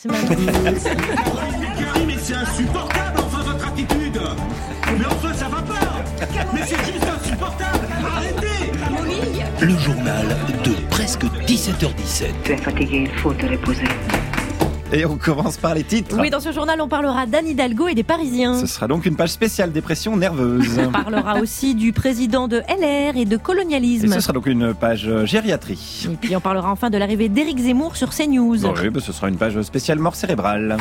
c'est marrant. Mais c'est insupportable, enfin, votre attitude. Mais enfin, ça va pas. Mais c'est juste insupportable. Arrêtez. Le journal de presque 17h17. Tu es fatigué, il faut te reposer. Et on commence par les titres. Oui, dans ce journal, on parlera d'Anne Hidalgo et des Parisiens. Ce sera donc une page spéciale dépression nerveuse. On parlera aussi du président de LR et de colonialisme. Et ce sera donc une page gériatrie. Et puis on parlera enfin de l'arrivée d'Éric Zemmour sur CNews. Oui, ce sera une page spéciale mort cérébrale.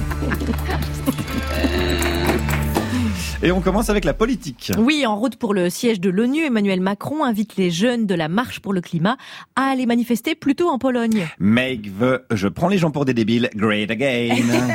Et on commence avec la politique. Oui, en route pour le siège de l'ONU, Emmanuel Macron invite les jeunes de la Marche pour le climat à aller manifester plutôt en Pologne. Make the je prends les gens pour des débiles great again.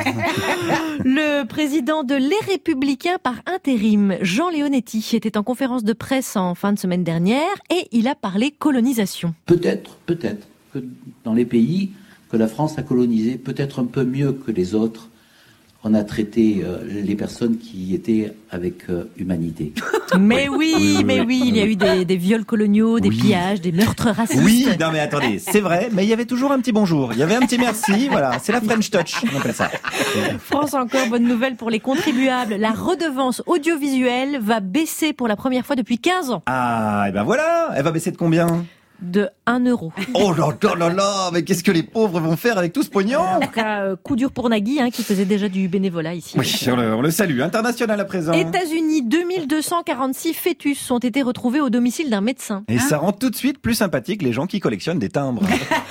Le président de Les Républicains par intérim, Jean Leonetti, était en conférence de presse en fin de semaine dernière et il a parlé colonisation. Peut-être que dans les pays que la France a colonisés, peut-être un peu mieux que les autres, on a traité les personnes qui étaient avec humanité. Mais oui, il y a eu des viols coloniaux, des pillages, des meurtres racistes. Oui, non mais attendez, c'est vrai, mais il y avait toujours un petit bonjour, il y avait un petit merci, voilà, c'est la French touch, on appelle ça. France encore, bonne nouvelle pour les contribuables. La redevance audiovisuelle va baisser pour la première fois depuis 15 ans. Ah, et ben voilà, elle va baisser de combien ? De 1 €. Oh là là, mais qu'est-ce que les pauvres vont faire avec tout ce pognon ? En tout cas, coup dur pour Nagui, qui faisait déjà du bénévolat ici. Oui, on le salue, international à présent. États-Unis, 2246 fœtus ont été retrouvés au domicile d'un médecin. Et ça rend tout de suite plus sympathique les gens qui collectionnent des timbres.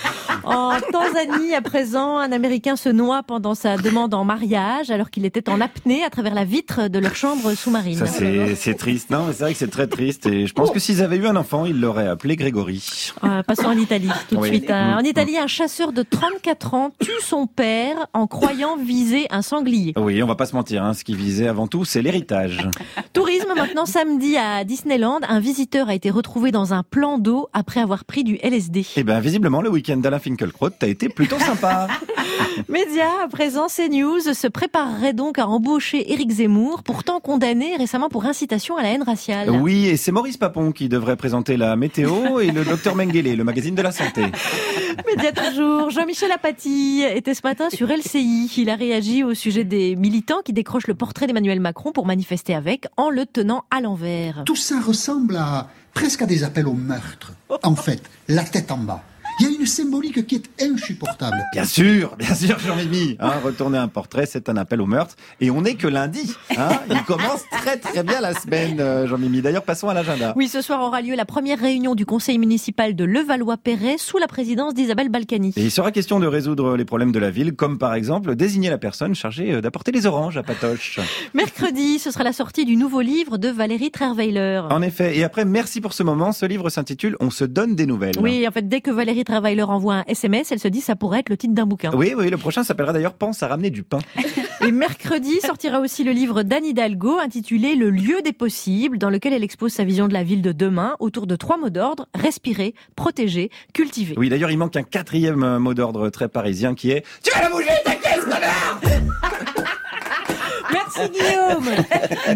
En Tanzanie, à présent, un Américain se noie pendant sa demande en mariage alors qu'il était en apnée à travers la vitre de leur chambre sous-marine. Ça, c'est triste. Non, mais c'est vrai que c'est très triste. Et je pense que s'ils avaient eu un enfant, ils l'auraient appelé Grégory. Passons en Italie tout de Oui. suite. En Italie, un chasseur de 34 ans tue son père en croyant viser un sanglier. Oui, on va pas se mentir. Ce qui visait avant tout, c'est l'héritage. Tourisme maintenant, samedi à Disneyland, un visiteur a été retrouvé dans un plan d'eau après avoir pris du LSD. Eh ben, visiblement, le week-end d'Alain Finkielkraut a été plutôt sympa. Média, à présent, CNews se préparerait donc à embaucher Éric Zemmour, pourtant condamné récemment pour incitation à la haine raciale. Oui, et c'est Maurice Papon qui devrait présenter la météo et le docteur Mengele, le magazine de la santé. Média toujours, Jean-Michel Apathy était ce matin sur LCI. Il a réagi au sujet des militants qui décrochent le portrait d'Emmanuel Macron pour manifester avec en le tenant à l'envers. Tout ça ressemble presque à des appels au meurtre. En fait, la tête en bas. Il y a une symbolique qui est insupportable. Bien sûr, Jean-Mimi. Retourner un portrait, c'est un appel au meurtre. Et on n'est que lundi. Il commence très très bien la semaine, Jean-Mimi. D'ailleurs, passons à l'agenda. Oui, ce soir aura lieu la première réunion du conseil municipal de Levallois-Perret sous la présidence d'Isabelle Balkany. Et il sera question de résoudre les problèmes de la ville, comme par exemple désigner la personne chargée d'apporter les oranges à Patoche. Mercredi, ce sera la sortie du nouveau livre de Valérie Trierweiler. En effet. Et après, merci pour ce moment. Ce livre s'intitule « On se donne des nouvelles ». Oui, en fait, dès que Valérie Trierweiler envoie un SMS, elle se dit ça pourrait être le titre d'un bouquin. Oui, le prochain s'appellera d'ailleurs « Pense à ramener du pain ». Et mercredi sortira aussi le livre d'Anne Hidalgo intitulé « Le lieu des possibles » dans lequel elle expose sa vision de la ville de demain autour de 3 mots d'ordre: respirer, protéger, cultiver. Oui, d'ailleurs, il manque un 4e mot d'ordre très parisien qui est « Tu vas la bouger ta caisse, connard !» Merci Guillaume.